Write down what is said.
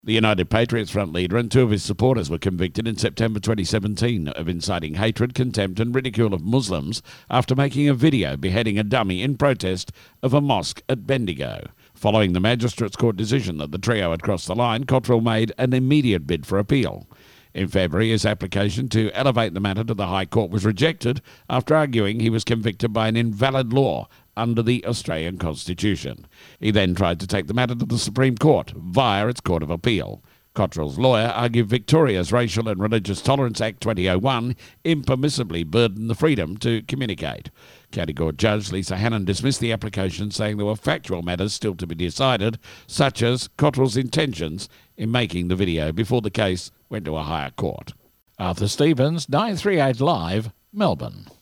The United Patriots Front leader and two of his supporters were convicted in September 2017 of inciting hatred, contempt and ridicule of Muslims after making a video beheading a dummy in protest of a mosque at Bendigo. Following the Magistrates Court decision that the trio had crossed the line, Cottrell made an immediate bid for appeal. In February, his application to elevate the matter to the High Court was rejected after arguing he was convicted by an invalid law under the Australian Constitution. He then tried to take the matter to the Supreme Court via its Court of Appeal. Cottrell's lawyer argued Victoria's Racial and Religious Tolerance Act 2001 impermissibly burdened the freedom to communicate. County Court Judge Lisa Hannon dismissed the application, saying there were factual matters still to be decided, such as Cottrell's intentions in making the video before the case went to a higher court. Arthur Stevens, 938 Live, Melbourne.